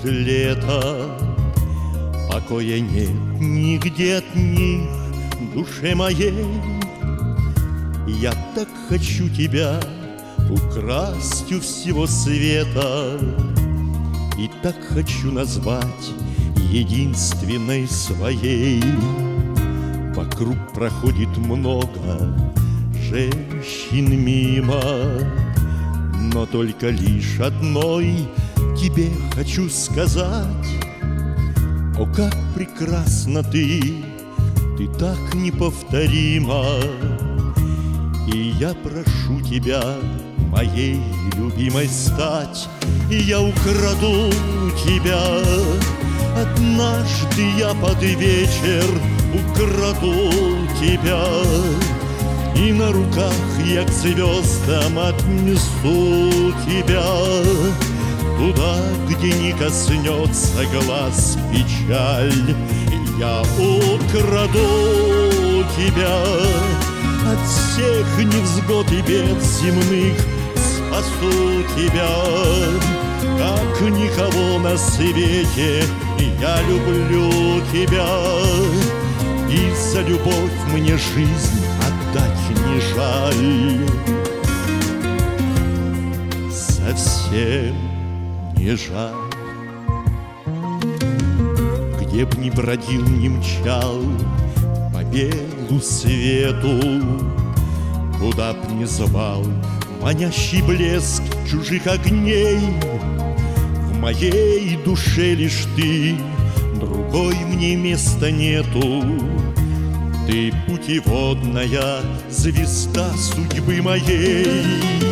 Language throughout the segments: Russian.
лето, покоя нет нигде от них душе моей. Я так хочу тебя украсть у всего света, и так хочу назвать единственной своей. Вокруг проходит много женщин мимо, но только лишь одной тебе хочу сказать: о, как прекрасна ты так неповторима. И я прошу тебя моей любимой стать, и я украду тебя. Однажды я под вечер украду тебя, и на руках я к звездам отнесу тебя, туда, где не коснется глаз печаль. Я украду тебя, от всех невзгод и бед земных спасу тебя. Как никого на свете я люблю тебя, и за любовь мне жизнь отдать не жаль. Совсем не жаль. Где б ни бродил, ни мчал по белу свету, куда б ни звал манящий блеск чужих огней, в моей душе лишь ты, другой мне места нету. Ты путеводная звезда судьбы моей.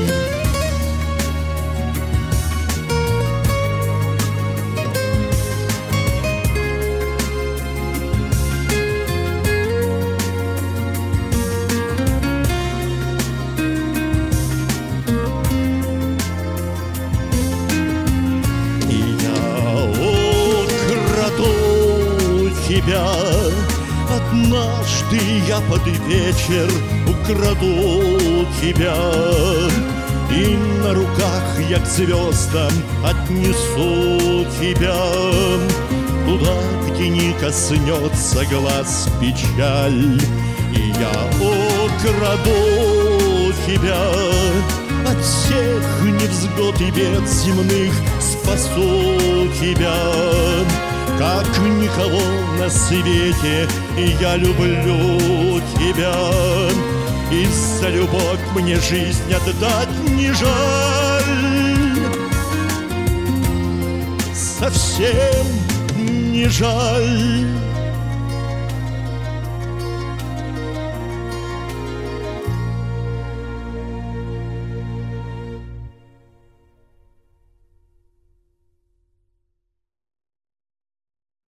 Тебя однажды я под вечер украду тебя, и на руках я к звездам отнесу тебя, туда, где не коснется глаз печаль. И я украду тебя, от всех невзгод и бед земных спасу тебя. Как никого на свете я люблю тебя, и за любовь мне жизнь отдать не жаль. Совсем не жаль.